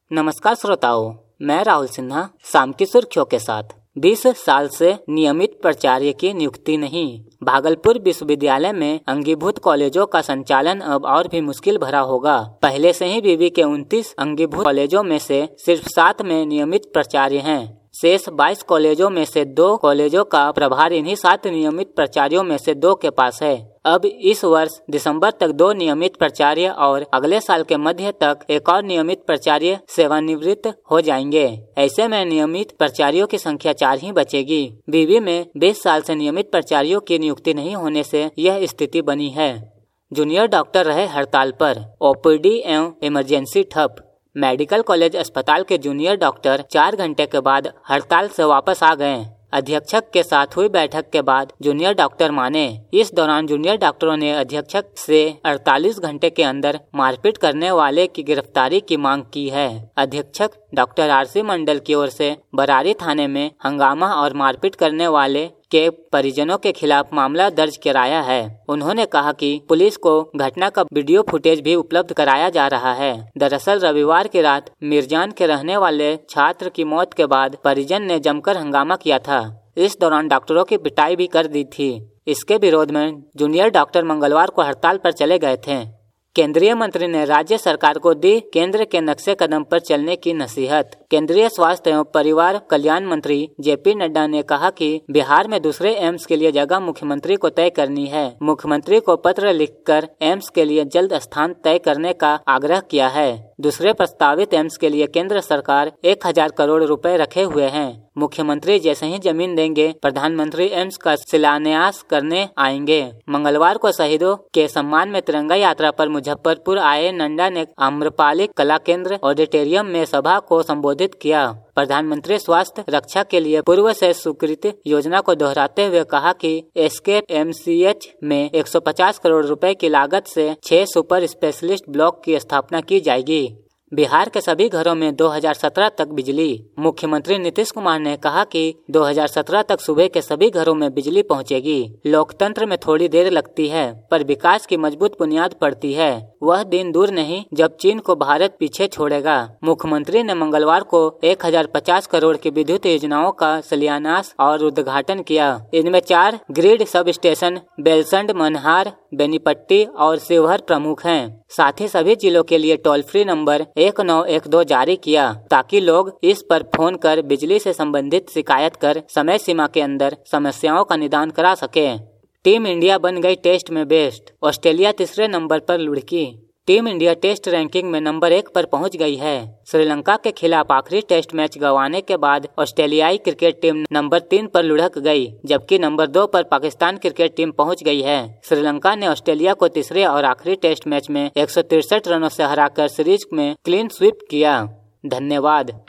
नमस्कार श्रोताओं, मैं राहुल सिन्हा शाम की सुर्खियों के साथ। 20 साल से नियमित प्राचार्य की नियुक्ति नहीं। भागलपुर विश्वविद्यालय में अंगीभूत कॉलेजों का संचालन अब और भी मुश्किल भरा होगा। पहले से ही विवि के 29 अंगीभूत कॉलेजों में से सिर्फ 7 में नियमित प्राचार्य हैं। शेष 22 कॉलेजों में से 2 कॉलेजों का प्रभार इन्हीं 7 नियमित प्राचार्यों में से 2 के पास है। अब इस वर्ष दिसंबर तक 2 नियमित प्राचार्य और अगले साल के मध्य तक एक और नियमित प्राचार्य सेवानिवृत्त हो जाएंगे। ऐसे में नियमित प्राचार्यों की संख्या 4 ही बचेगी। विवि में 20 साल से नियमित प्राचार्यों की नियुक्ति नहीं होने से यह स्थिति बनी है। जूनियर डॉक्टर रहे हड़ताल पर, ओपीडी एवं इमरजेंसी ठप। मेडिकल कॉलेज अस्पताल के जूनियर डॉक्टर 4 घंटे के बाद हड़ताल से वापस आ गए। अधीक्षक के साथ हुई बैठक के बाद जूनियर डॉक्टर माने। इस दौरान जूनियर डॉक्टरों ने अधीक्षक से 48 घंटे के अंदर मारपीट करने वाले की गिरफ्तारी की मांग की है। अधीक्षक डॉक्टर आरसी मंडल की ओर से बरारी थाने में हंगामा और मारपीट करने वाले के परिजनों के खिलाफ मामला दर्ज कराया है। उन्होंने कहा कि पुलिस को घटना का वीडियो फुटेज भी उपलब्ध कराया जा रहा है। दरअसल रविवार की रात मीरजान के रहने वाले छात्र की मौत के बाद परिजन ने जमकर हंगामा किया था। इस दौरान डॉक्टरों की पिटाई भी कर दी थी। इसके विरोध में जूनियर डॉक्टर मंगलवार को हड़ताल पर चले गए थे। केंद्रीय मंत्री ने राज्य सरकार को दी केंद्र के नक्शे कदम पर चलने की नसीहत। केंद्रीय स्वास्थ्य एवं परिवार कल्याण मंत्री जेपी नड्डा ने कहा कि बिहार में दूसरे एम्स के लिए जगह मुख्यमंत्री को तय करनी है। मुख्यमंत्री को पत्र लिखकर एम्स के लिए जल्द स्थान तय करने का आग्रह किया है। दूसरे प्रस्तावित एम्स के लिए केंद्र सरकार 1000 करोड़ रुपए रखे हुए हैं। मुख्यमंत्री जैसे ही जमीन देंगे, प्रधानमंत्री एम्स का शिलान्यास करने आएंगे। मंगलवार को शहीदों के सम्मान में तिरंगा यात्रा पर मुजफ्फरपुर आए नड्डा ने आम्रपाली कला केंद्र ऑडिटोरियम में सभा को संबोधित किया। प्रधानमंत्री स्वास्थ्य रक्षा के लिए पूर्व से स्वीकृत योजना को दोहराते हुए कहा कि एस्केप एमसीएच में 150 करोड़ रुपए की लागत से 6 सुपर स्पेशलिस्ट ब्लॉक की स्थापना की जाएगी। बिहार के सभी घरों में 2017 तक बिजली। मुख्यमंत्री नीतीश कुमार ने कहा कि 2017 तक सुबह के सभी घरों में बिजली पहुंचेगी। लोकतंत्र में थोड़ी देर लगती है, पर विकास की मजबूत बुनियाद पड़ती है। वह दिन दूर नहीं जब चीन को भारत पीछे छोड़ेगा। मुख्यमंत्री ने मंगलवार को 1050 करोड़ की विद्युत योजनाओं का शिलान्यास और उद्घाटन किया। इनमें 4 grid sub station Belsand, Mahnar, Benipatti और शिवहर प्रमुख हैं। साथ ही सभी जिलों के लिए टोल फ्री नंबर 1912 जारी किया, ताकि लोग इस पर फोन कर बिजली से संबंधित शिकायत कर समय सीमा के अंदर समस्याओं का निदान करा सके। टीम इंडिया बन गई टेस्ट में बेस्ट। ऑस्ट्रेलिया तीसरे नंबर पर लुढ़की। टीम इंडिया टेस्ट रैंकिंग में नंबर 1 पर पहुंच गई है। श्रीलंका के खिलाफ आखिरी टेस्ट मैच गंवाने के बाद ऑस्ट्रेलियाई क्रिकेट टीम नंबर 3 पर लुढ़क गई, जबकि नंबर 2 पर पाकिस्तान क्रिकेट टीम पहुंच गई है। श्रीलंका ने ऑस्ट्रेलिया को तीसरे और आखिरी टेस्ट मैच में 163 रनों से हराकर सीरीज में क्लीन स्वीप किया। धन्यवाद।